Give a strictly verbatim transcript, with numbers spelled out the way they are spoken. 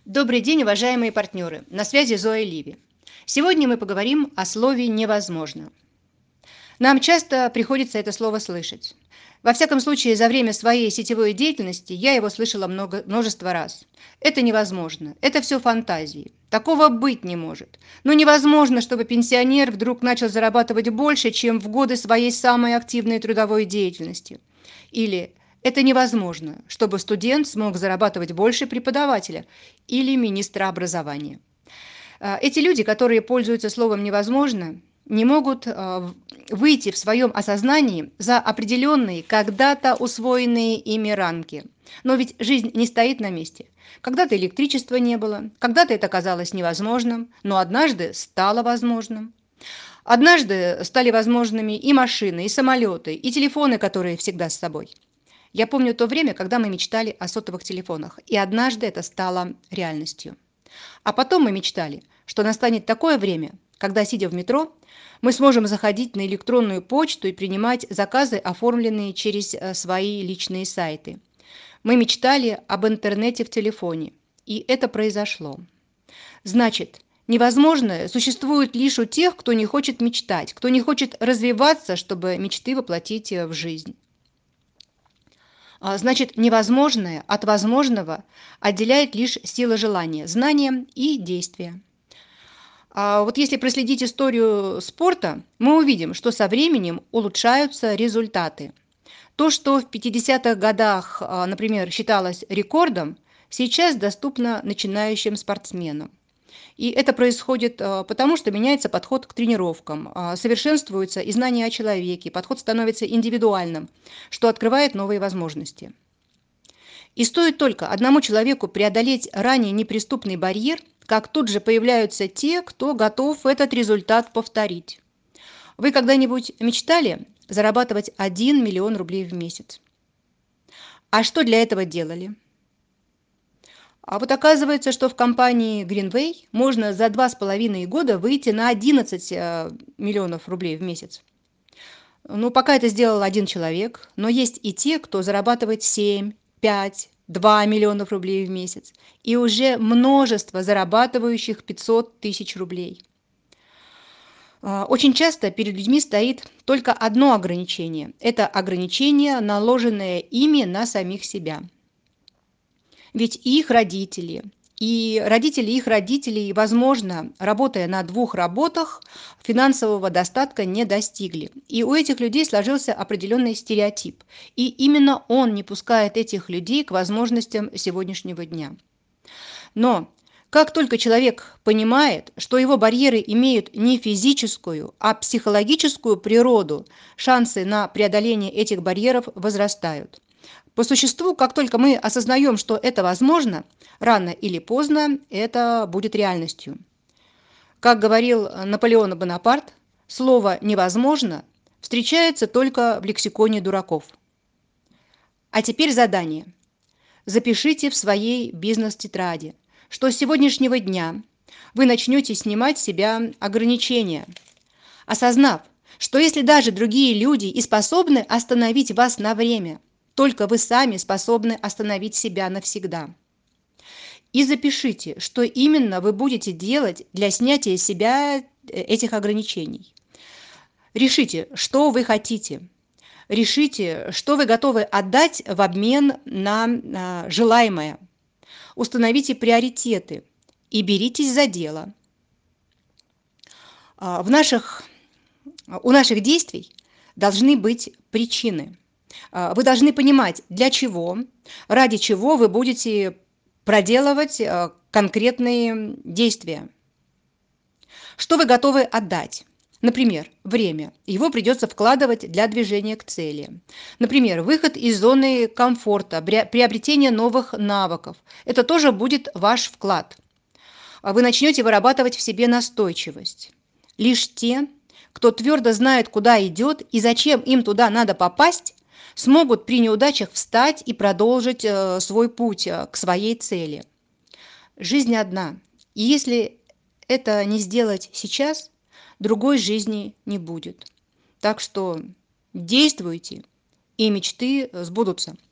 Добрый день, уважаемые партнеры! На связи Зоя Ливи. Сегодня мы поговорим о слове «невозможно». Нам часто приходится это слово слышать. Во всяком случае, за время своей сетевой деятельности я его слышала много, множество раз. Это невозможно, это все фантазии. Такого быть не может. Но невозможно, чтобы пенсионер вдруг начал зарабатывать больше, чем в годы своей самой активной трудовой деятельности. Или это невозможно, чтобы студент смог зарабатывать больше преподавателя или министра образования. А, Эти люди, которые пользуются словом «невозможно», не могут а, в- выйти в своем осознании за определенные, когда-то усвоенные ими рамки. Но ведь жизнь не стоит на месте. Когда-то электричества не было, когда-то это казалось невозможным, но однажды стало возможным. Однажды стали возможными и машины, и самолеты, и телефоны, которые всегда с собой. Я помню то время, когда мы мечтали о сотовых телефонах, и однажды это стало реальностью. А потом мы мечтали, что настанет такое время, когда, сидя в метро, мы сможем заходить на электронную почту и принимать заказы, оформленные через э, свои личные сайты. Мы мечтали об интернете в телефоне, и это произошло. Значит, невозможное существует лишь у тех, кто не хочет мечтать, кто не хочет развиваться, чтобы мечты воплотить э, в жизнь. А, Значит, невозможное от возможного отделяет лишь сила желания, знания и действия. А вот если проследить историю спорта, мы увидим, что со временем улучшаются результаты. То, что в пятидесятых годах, а, например, считалось рекордом, сейчас доступно начинающим спортсменам. И это происходит а, потому, что меняется подход к тренировкам, а, совершенствуются и знания о человеке, подход становится индивидуальным, что открывает новые возможности. И стоит только одному человеку преодолеть ранее неприступный барьер, как тут же появляются те, кто готов этот результат повторить. Вы когда-нибудь мечтали зарабатывать один миллион рублей в месяц? А что для этого делали? А вот оказывается, что в компании Greenway можно за два с половиной года выйти на одиннадцать э, миллионов рублей в месяц. Ну, пока это сделал один человек, но есть и те, кто зарабатывает семь, пять, два миллионов рублей в месяц, и уже множество зарабатывающих пятьсот тысяч рублей. А, Очень часто перед людьми стоит только одно ограничение. Это ограничение, наложенное ими на самих себя. Ведь их родители, и родители их родителей, возможно, работая на двух работах, финансового достатка не достигли. И у этих людей сложился определенный стереотип. И именно он не пускает этих людей к возможностям сегодняшнего дня. Но как только человек понимает, что его барьеры имеют не физическую, а психологическую природу, шансы на преодоление этих барьеров возрастают. По существу, как только мы осознаем, что это возможно, рано или поздно это будет реальностью. Как говорил Наполеон Бонапарт, слово «невозможно» встречается только в лексиконе дураков. А теперь задание. Запишите в своей бизнес-тетради, что с сегодняшнего дня вы начнете снимать с себя ограничения, осознав, что если даже другие люди и способны остановить вас на время, только вы сами способны остановить себя навсегда. И запишите, что именно вы будете делать для снятия с себя э, этих ограничений. Решите, что вы хотите. Решите, что вы готовы отдать в обмен на а, желаемое. Установите приоритеты и беритесь за дело. А, В наших, у наших действий должны быть причины. А, Вы должны понимать, для чего, ради чего вы будете проделывать а, конкретные действия. Что вы готовы отдать? Например, время. Его придется вкладывать для движения к цели. Например, выход из зоны комфорта, приобретение новых навыков. Это тоже будет ваш вклад. А Вы начнете вырабатывать в себе настойчивость. Лишь те, кто твердо знает, куда идет и зачем им туда надо попасть, смогут при неудачах встать и продолжить э, свой путь э, к своей цели. Жизнь одна. И если это не сделать сейчас, другой жизни не будет. Так что действуйте, и мечты сбудутся.